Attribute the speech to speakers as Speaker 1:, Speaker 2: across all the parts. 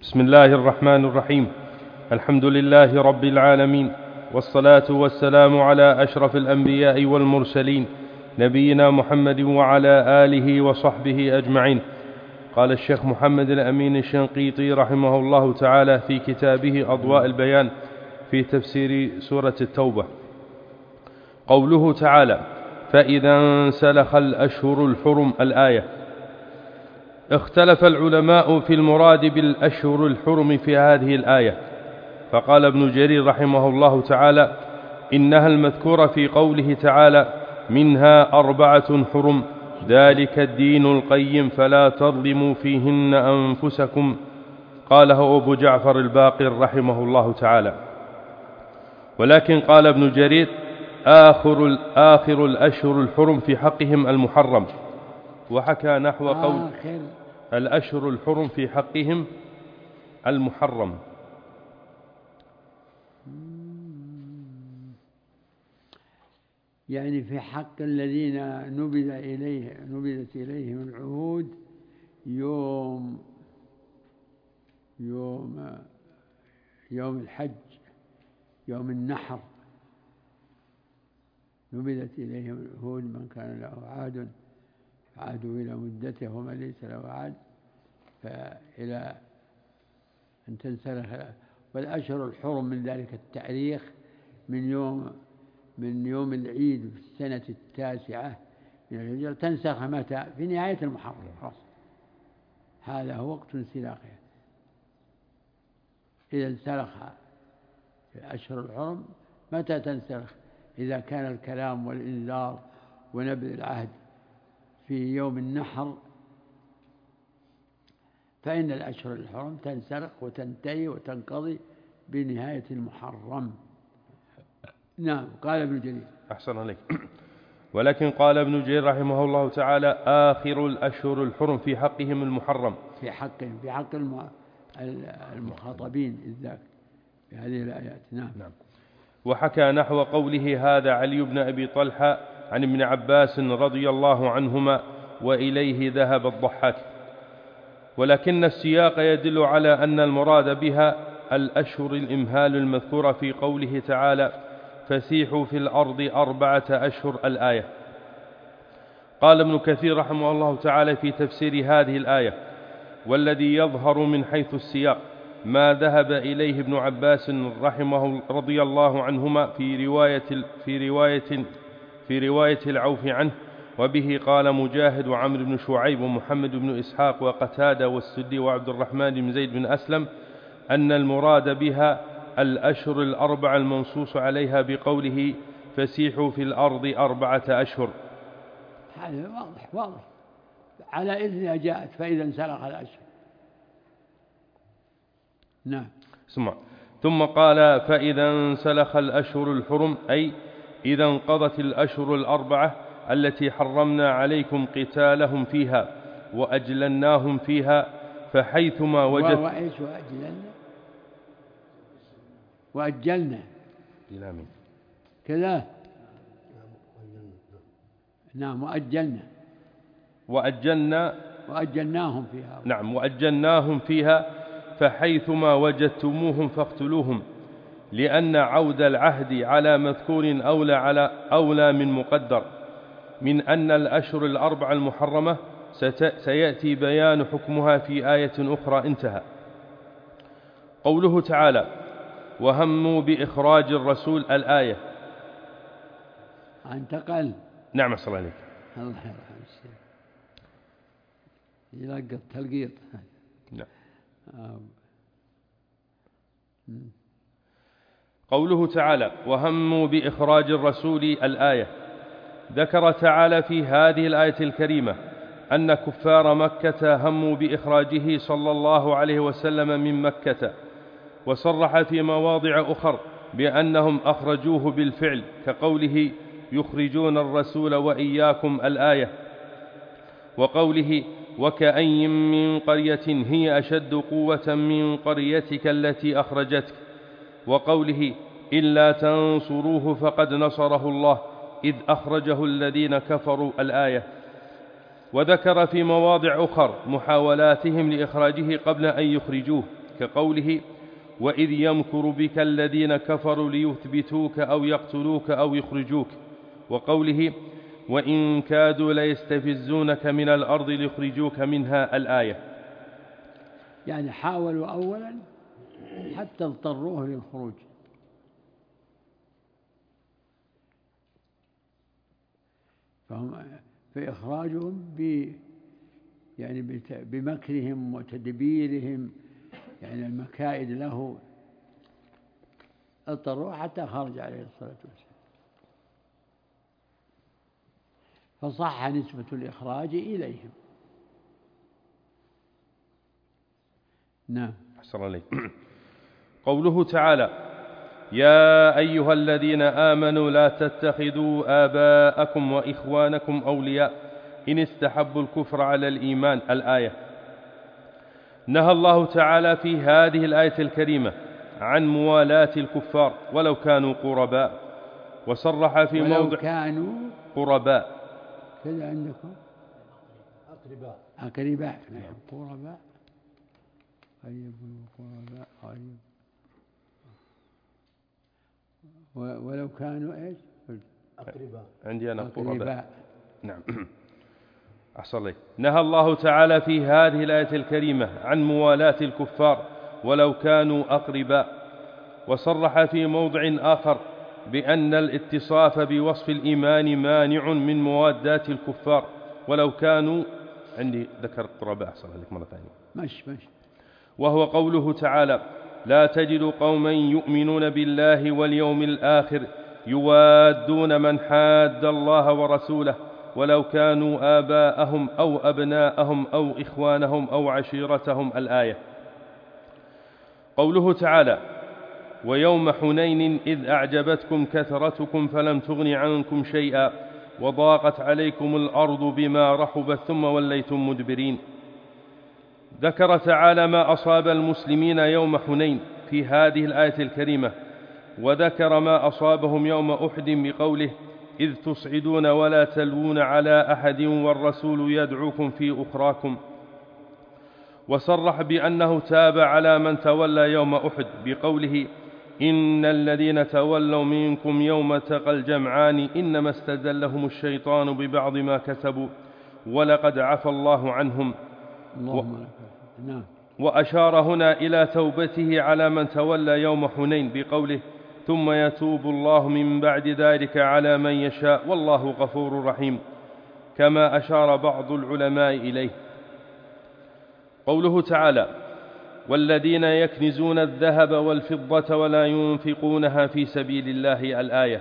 Speaker 1: بسم الله الرحمن الرحيم. الحمد لله رب العالمين، والصلاة والسلام على أشرف الأنبياء والمرسلين، نبينا محمد وعلى آله وصحبه أجمعين. قال الشيخ محمد الأمين الشنقيطي رحمه الله تعالى في كتابه أضواء البيان في تفسير سورة التوبة، قوله تعالى: فإذا انسلخ الأشهر الحرم، الآية. اختلف العلماء في المراد بالأشهر الحرم في هذه الآية، فقال ابن جرير رحمه الله تعالى: إنها المذكورة في قوله تعالى: منها 4 حرم ذلك الدين القيم فلا تظلموا فيهن أنفسكم. قاله أبو جعفر الباقر رحمه الله تعالى. ولكن قال ابن جرير: آخر الأشهر الحرم في حقهم المحرم، وحكى نحو قول الأشهر الحرم في حقهم المحرم.
Speaker 2: يعني في حق الذين نبذت إليهم العهود يوم الحج، يوم النحر، نبذت إليهم العهود، من كان له عهد عادوا إلى مدته ومن ليس له عهد فإلى أن تنسلخ. والأشهر الحرم من ذلك التاريخ من يوم العيد في السنة 9 من الهجرة، تنسخ متى؟ في نهاية المحرم. هذا هو وقت انسلاخها. إذا انسلخ الأشهر الحرم متى تنسلخ؟ إذا كان الكلام والإنذار ونبذ العهد في يوم النحر، فإن الأشهر الحرم تنسلخ وتنتهي وتنقضي بنهاية المحرم. نعم. قال ابن جرير.
Speaker 1: أحسن عليك. ولكن قال ابن جرير رحمه الله تعالى: آخر الأشهر الحرم في حقهم المحرم،
Speaker 2: في حق المخاطبين إذ في هذه الآيات. نعم.
Speaker 1: وحكى نحو قوله هذا علي بن أبي طلحة عن ابن عباس رضي الله عنهما، وإليه ذهب الضحاك. ولكن السياق يدل على أن المراد بها الأشهر الإمهال المذكورة في قوله تعالى: فسيحوا في الأرض 4 أشهر، الآية. قال ابن كثير رحمه الله تعالى في تفسير هذه الآية: والذي يظهر من حيث السياق ما ذهب إليه ابن عباس رضي الله عنهما في رواية العوف عنه، وبه قال مجاهد وعمرو بن شعيب ومحمد بن إسحاق وقتادة والسدي وعبد الرحمن بن زيد بن أسلم، أن المراد بها الأشهر 4 المنصوص عليها بقوله: فسيحوا في الأرض 4 أشهر.
Speaker 2: هذا واضح على إذنها جاءت فإذا انسلخ الأشهر. نعم.
Speaker 1: ثم قال: فإذا انسلخ الأشهر الحرم، أي إذا انقضت الأشهر 4 التي حرمنا عليكم قتالهم فيها وأجلناهم فيها، فحيثما وجدت
Speaker 2: وأجلنا كذا. نعم. وأجلناهم فيها.
Speaker 1: نعم. وأجلناهم فيها، فحيثما وجدتموهم فاقتلوهم، لأن عود العهد على مذكور أولى من مقدر، من أن الأشهر 4 المحرمة سيأتي بيان حكمها في آية أخرى. انتهى. قوله تعالى: وهموا بإخراج الرسول، الآية.
Speaker 2: انتقل.
Speaker 1: نعم. صلى الله عليك.
Speaker 2: الله يرحم الشيخ، يلقط تلقيط.
Speaker 1: نعم. قوله تعالى: وهموا بإخراج الرسول، الآية. ذكر تعالى في هذه الآية الكريمة أن كفار مكة هموا بإخراجه صلى الله عليه وسلم من مكة، وصرح في مواضع أخر بأنهم أخرجوه بالفعل، كقوله: يخرجون الرسول وإياكم، الآية. وقوله: وكأي من قرية هي أشد قوة من قريتك التي أخرجتك. وقوله: إلا تنصروه فقد نصره الله إذ أخرجه الذين كفروا، الآية. وذكر في مواضع أخر محاولاتهم لإخراجه قبل أن يخرجوه، كقوله وإذ يمكر بك الذين كفروا ليثبتوك أو يقتلوك أو يخرجوك، وقوله وإن كادوا ليستفزونك من الأرض ليخرجوك منها الآية.
Speaker 2: يعني حاولوا أولا حتى اضطروه للخروج، فهم في إخراجهم يعني بمكرهم وتدبيرهم، يعني المكائد له، اضطروه حتى خرج عليه الصلاة والسلام، فصح نسبة الإخراج إليهم. نعم.
Speaker 1: أحسن عليك. قوله تعالى يا أيها الذين آمنوا لا تتخذوا آباءكم وإخوانكم أولياء إن استحبوا الكفر على الإيمان، الآية. نهى الله تعالى في هذه الآية الكريمة عن موالاة الكفار ولو كانوا قرباء، وصرح في موضع
Speaker 2: كانوا
Speaker 1: قرباء
Speaker 2: كذا عندكم أقرباء. نعم قرباء قريب وقرباء قريب، ولو كانوا إيش
Speaker 1: أقرباء، عندي أنا قرباء. نعم. أحسن لي. نهى الله تعالى في هذه الآية الكريمة عن موالاة الكفار ولو كانوا أقرباء، وصرح في موضع آخر بأن الاتصاف بوصف الإيمان مانع من موادات الكفار ولو كانوا، عندي ذكر قرباء. أحسن لك مرة ثانية.
Speaker 2: مش
Speaker 1: وهو قوله تعالى لا تجد قوما يؤمنون بالله واليوم الآخر يوادون من حاد الله ورسوله ولو كانوا آباءهم أو أبناءهم أو إخوانهم أو عشيرتهم، الآية. قوله تعالى ويوم حنين إذ أعجبتكم كثرتكم فلم تغن عنكم شيئا وضاقت عليكم الأرض بما رحبت ثم وليتم مدبرين. ذكر تعالى ما أصاب المسلمين يوم حنين في هذه الآية الكريمة، وذكر ما أصابهم يوم أحد بقوله إذ تصعدون ولا تلوون على أحد والرسول يدعوكم في أخراكم، وصرح بأنه تاب على من تولى يوم أحد بقوله إن الذين تولوا منكم يوم التقى الجمعان إنما استزلهم الشيطان ببعض ما كسبوا ولقد عفى الله عنهم. وأشار هنا إلى توبته على من تولى يوم حنين بقوله ثم يتوب الله من بعد ذلك على من يشاء والله غفور رحيم، كما أشار بعض العلماء إليه. قوله تعالى والذين يكنزون الذهب والفضة ولا ينفقونها في سبيل الله، الآية.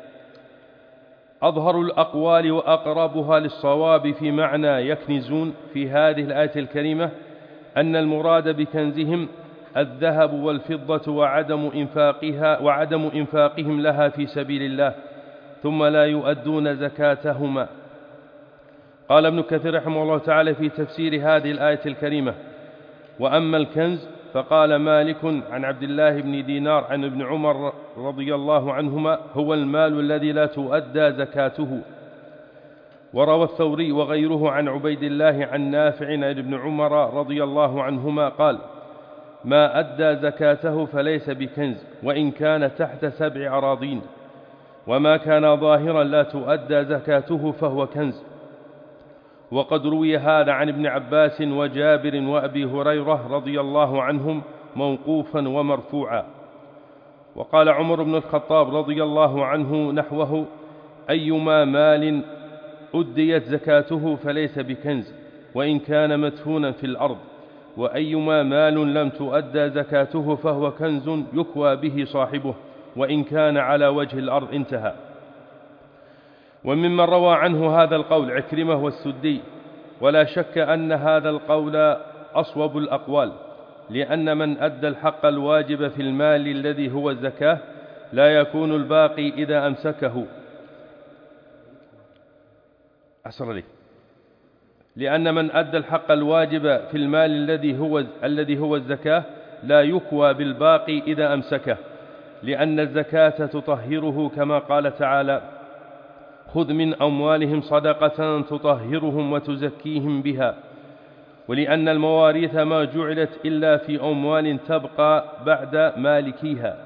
Speaker 1: أظهر الأقوال وأقربها للصواب في معنى يكنزون في هذه الآية الكريمة أن المراد بكنزهم الذهب والفضة وعدم إنفاقهم لها في سبيل الله ثم لا يؤدون زكاتهما. قال ابن كثير رحمه الله تعالى في تفسير هذه الآية الكريمة وأما الكنز فقال مالك عن عبد الله بن دينار عن ابن عمر رضي الله عنهما هو المال الذي لا تؤدى زكاته. وروى الثوري وغيره عن عبيد الله عن نافع عن ابن عمر رضي الله عنهما قال ما أدى زكاته فليس بكنز وإن كان تحت 7 أراضين، وما كان ظاهرا لا تؤدى زكاته فهو كنز. وقد روي هذا عن ابن عباس وجابر وأبي هريرة رضي الله عنهم موقوفا ومرفوعا. وقال عمر بن الخطاب رضي الله عنه نحوه أيما مال أديت زكاته فليس بكنز وإن كان مدفونا في الأرض، وأيما مال لم تؤدى زكاته فهو كنز يكوى به صاحبه وإن كان على وجه الأرض، انتهى. وممن روى عنه هذا القول عكرمة والسدي، ولا شك أن هذا القول أصوب الأقوال، لأن من أدى الحق الواجب في المال الذي هو الزكاة لا يكون الباقي إذا أمسكه. لأن من أدى الحق الواجب في المال الذي هو الزكاة لا يكوى بالباقي إذا أمسكه، لأن الزكاة تطهره كما قال تعالى خذ من أموالهم صدقة تطهرهم وتزكيهم بها ولأن المواريث ما جعلت إلا في أموال تبقى بعد مالكيها.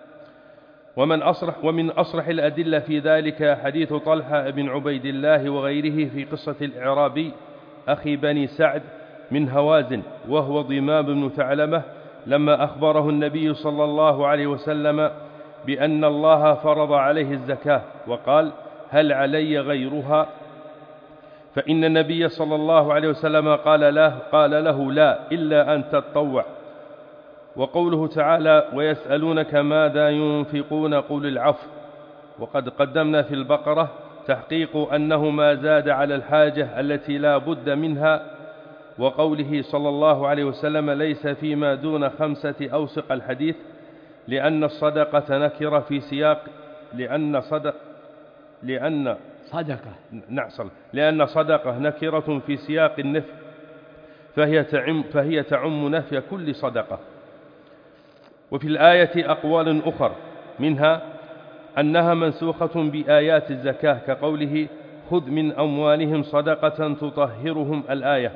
Speaker 1: ومن أصرح الأدلة في ذلك حديث طلحة بن عبيد الله وغيره في قصة الإعرابي أخي بني سعد من هوازن، وهو ضمام بن ثعلبة، لما أخبره النبي صلى الله عليه وسلم بأن الله فرض عليه الزكاة، وقال: هل علي غيرها؟ فإن النبي صلى الله عليه وسلم قال له: لا، إلا أن تتطوع. وقوله تعالى: ويسألونك ماذا ينفقون قل العفو. وقد قدمنا في البقرة تحقيق أنه ما زاد على الحاجة التي لا بد منها، وقوله صلى الله عليه وسلم: ليس فيما دون 5 أوسق الحديث، لأن الصدقة نكرة في سياق لأن صدقة نكرة في سياق النفي، فهي تعم نفي كل صدقة. وفي الآية أقوال أخر، منها أنها منسوخة بآيات الزكاة كقوله: خذ من أموالهم صدقة تطهرهم، الآية.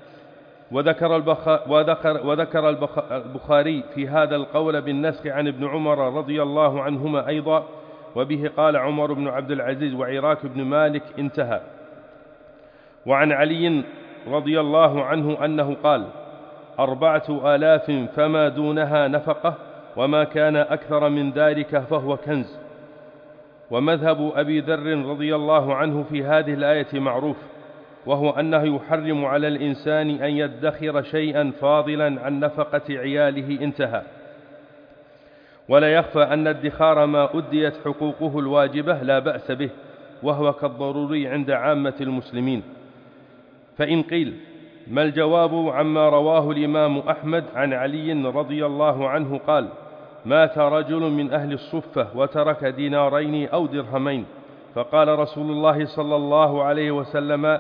Speaker 1: وذكر البخاري في هذا القول بالنسخ عن ابن عمر رضي الله عنهما أيضا، وبه قال عمر بن عبد العزيز وعراك بن مالك، انتهى. وعن علي رضي الله عنه أنه قال: 4000 فما دونها نفقة، وما كان أكثر من ذلك فهو كنز. ومذهب أبي ذر رضي الله عنه في هذه الآية معروف، وهو أنه يحرم على الإنسان أن يدخر شيئا فاضلا عن نفقة عياله، انتهى. ولا يخفى أن الادخار ما أديت حقوقه الواجبة لا بأس به، وهو كالضروري عند عامة المسلمين. فإن قيل: ما الجواب عما رواه الإمام أحمد عن علي رضي الله عنه قال: مات رجل من أهل الصفة وترك 2 دينارين أو درهمين، فقال رسول الله صلى الله عليه وسلم: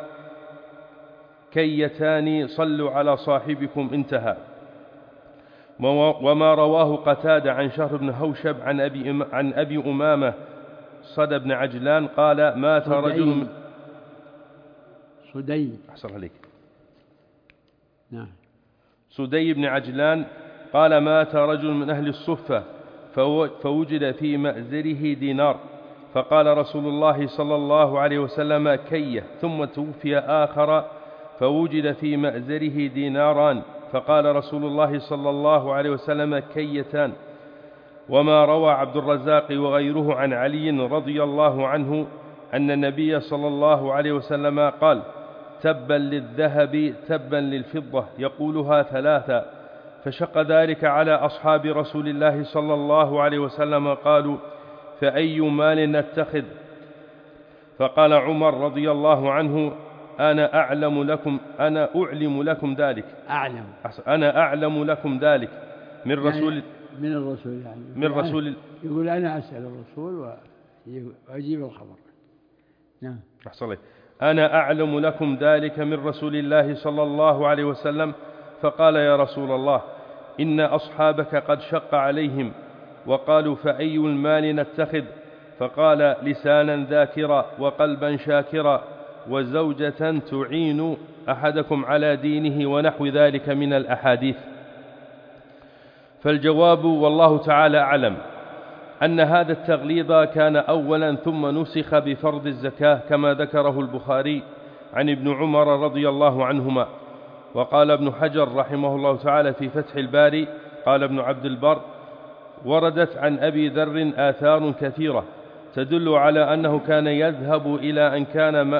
Speaker 1: كيتان صلوا على صاحبكم، انتهى. وما رواه قتادة عن شهر بن هوشب عن أبي أمامة صدى بن عجلان قال: مات رجل من سدي بن عجلان قال: مات رجل من أهل الصفة فوجد في مأزره دينار، فقال رسول الله صلى الله عليه وسلم: كيه. ثم توفي آخر فوجد في مأزره ديناران، فقال رسول الله صلى الله عليه وسلم: كيتان. وما روى عبد الرزاق وغيره عن علي رضي الله عنه أن النبي صلى الله عليه وسلم قال: تبا للذهب تبا للفضة، يقولها 3، فشق ذلك على أصحاب رسول الله صلى الله عليه وسلم، قالوا: فأي مال نتخذ؟ فقال عمر رضي الله عنه: أنا أعلم لكم ذلك من رسول
Speaker 2: يقول أنا أسأل الرسول وأجيب الخبر. نعم.
Speaker 1: أنا أعلم لكم ذلك من رسول الله صلى الله عليه وسلم. فقال: يا رسول الله، إن أصحابك قد شق عليهم، وقالوا: فأي المال نتخذ؟ فقال: لسانا ذاكرا، وقلبا شاكرا، وزوجة تعين أحدكم على دينه، ونحو ذلك من الأحاديث. فالجواب والله تعالى أعلم أن هذا التغليظ كان أولا، ثم نسخ بفرض الزكاة كما ذكره البخاري عن ابن عمر رضي الله عنهما. وقال ابن حجر رحمه الله تعالى في فتح الباري، قال ابن عبد البر: وردت عن أبي ذر آثار كثيرة تدل على أنه كان يذهب إلى أن كان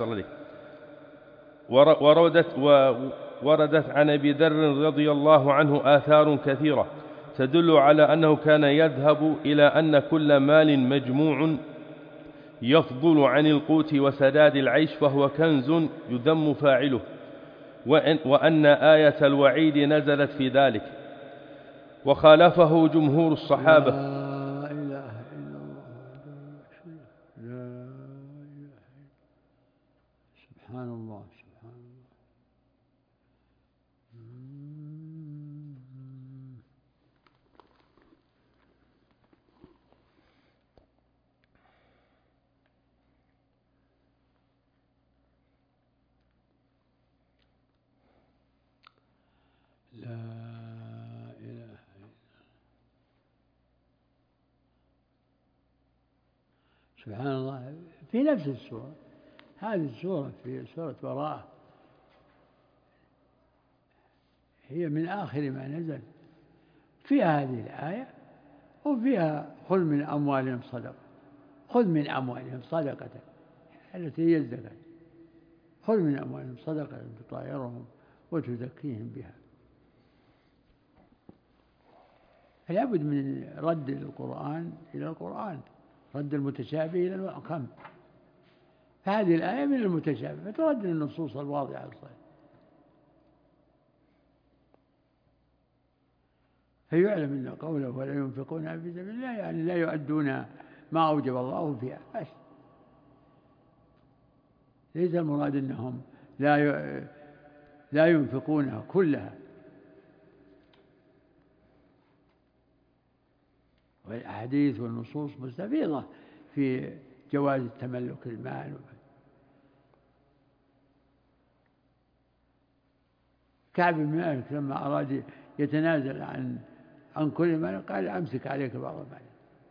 Speaker 1: وردت عن أبي ذر رضي الله عنه آثار كثيرة تدل على أنه كان يذهب إلى أن كل مال مجموع يفضل عن القوت وسداد العيش فهو كنز يذم فاعله، وأن آية الوعيد نزلت في ذلك، وخالفه جمهور الصحابة.
Speaker 2: لا إله إلا الله، لا إله. سبحان الله، سبحان الله. سبحان الله، في نفس السورة. هذه السورة في سورة براءة هي من آخر ما نزل، فيها هذه الآية وفيها خذ من أموالهم صدقة، خذ من أموالهم صدقة التي هي الزكاة، خذ من أموالهم صدقة تطهرهم وتزكيهم بها. لابد من رد القرآن إلى القرآن، رد المتشابه إلى المحكم. فهذه الآية من المتشابه فترد النصوص الواضحة الصحيحة. فيعلم أن قوله ولا ينفقون في سبيل الله يعني لا يؤدون ما أوجب الله فيها، بس ليس المراد أنهم لا ينفقونها كلها. والأحاديث والنصوص مستفيضة في جواز تملك المال. كعب بن مالك لما أراد يتنازل عن كل مال قال أمسك عليك بعض المال.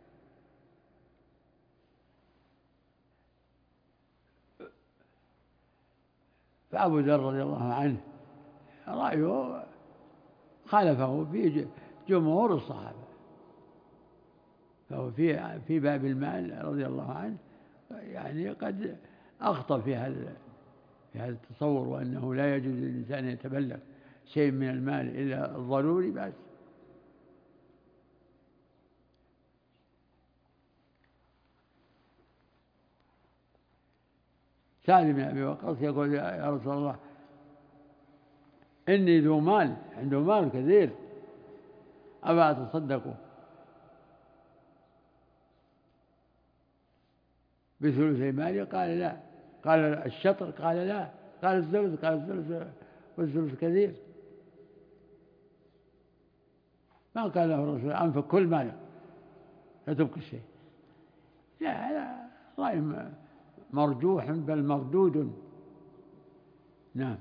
Speaker 2: فأبو ذر رضي الله عنه رأيه خالفه في جمهور الصحابة، فهو في باب المال رضي الله عنه يعني قد أخطأ في هذا التصور، وأنه لا يجوز للإنسان أن يتبلغ شيء من المال إلا الضروري بس. سعد بن أبي وقاص يقول يا رسول الله إني ذو مال، عنده مال كثير، أبا أتصدق بثلثي مالي؟ قال لا. قال الشطر؟ قال لا. قال الثلث؟ قال الثلث والثلث كثير. ما قال له الرسول أنفق كل مالك لا تبقي شيء. لا، هذا رأي مرجوح بل مردود. نعم.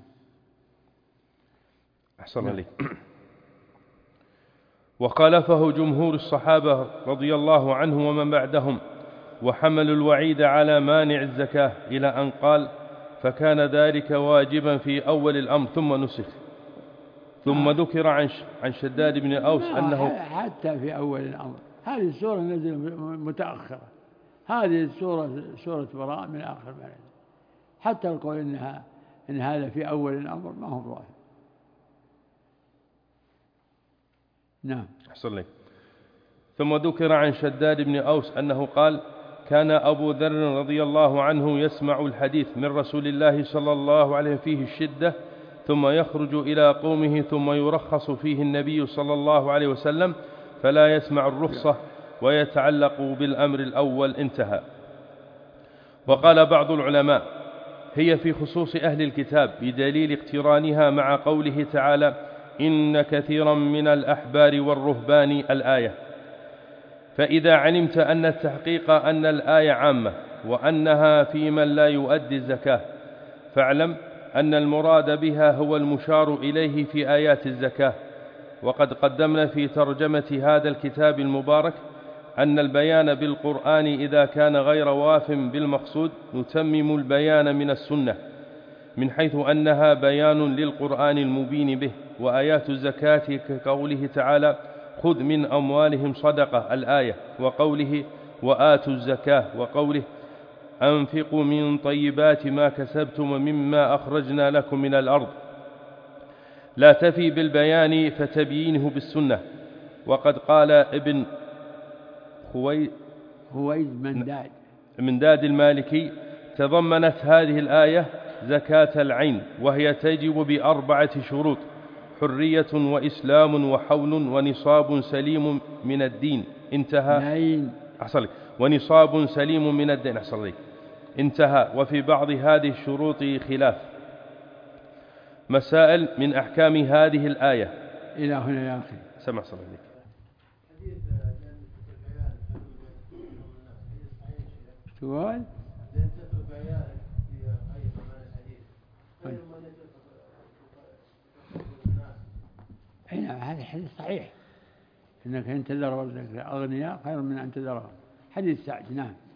Speaker 1: أحسن عليك. وخالفه جمهور الصحابة رضي الله عنهم ومن بعدهم، وحملوا الوعيد على مانع الزكاة إلى أن قال فكان ذلك واجبا في أول الأمر ثم نسخ. ثم ذكر عن شداد بن أوس أنه
Speaker 2: حتى في أول الأمر. هذه السورة نزل متأخرة، هذه سورة براء من آخر ما نزل. حتى القول إن هذا في أول الأمر ما هو ظاهر. نعم.
Speaker 1: أحسن لك. ثم ذكر عن شداد بن أوس أنه قال كان أبو ذر رضي الله عنه يسمع الحديث من رسول الله صلى الله عليه وسلم فيه الشدة، ثم يخرج إلى قومه ثم يرخص فيه النبي صلى الله عليه وسلم فلا يسمع الرخصة ويتعلق بالأمر الأول. انتهى. وقال بعض العلماء هي في خصوص أهل الكتاب بدليل اقترانها مع قوله تعالى إن كثيرا من الأحبار والرهبان الآية. فإذا علمت أن التحقيق أن الآية عامة وأنها في من لا يؤدي الزكاة، فاعلم أن المراد بها هو المشار إليه في آيات الزكاة. وقد قدمنا في ترجمة هذا الكتاب المبارك أن البيان بالقرآن إذا كان غير واف بالمقصود نتمم البيان من السنة، من حيث أنها بيان للقرآن المبين به. وآيات الزكاة كقوله تعالى خذ من أموالهم صدقة الآية، وقوله وآتوا الزكاة، وقوله أنفقوا من طيبات ما كسبتم مما أخرجنا لكم من الأرض، لا تفي بالبيان فتبيينه بالسنة. وقد قال ابن منداد المالكي تضمنت هذه الآية زكاة العين، وهي تجب بأربعة شروط: حرية وإسلام وحول ونصاب سليم من الدين. انتهى. أحصل ونصاب سليم من الدين. أحصل. انتهى. وفي بعض هذه الشروط خلاف. مسائل من أحكام هذه الآية
Speaker 2: إلى هنا يا أخي.
Speaker 1: سمع صلى الله عليك.
Speaker 2: سؤال هذا حديث صحيح، إنك إن تذر ورثتك أغنياء خير من أن تذرهم. حديث سعد. نعم.